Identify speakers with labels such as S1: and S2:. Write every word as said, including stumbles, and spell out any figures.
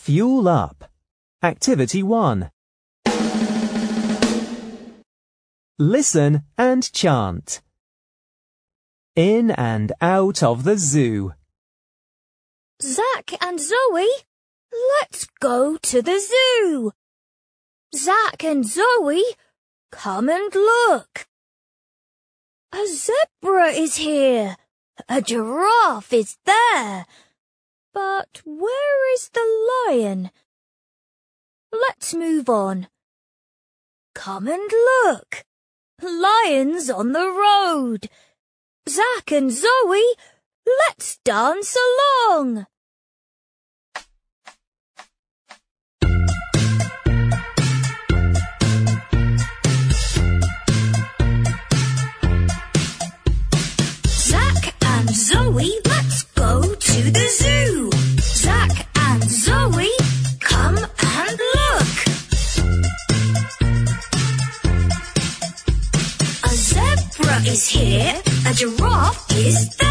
S1: Fuel up. Activity one. Listen and chant. In and out of the zoo.
S2: Zach and Zoe, let's go to the zoo. Zach and Zoe, come and look. A zebra is here. A giraffe is there. But where is the lion? Let's move on. Come and look. Lions on the road. Zach and Zoe, let's dance along. Zach and Zoe, let's go to the zoo. Zach and Zoe, come and look. A zebra is here, a giraffe is there.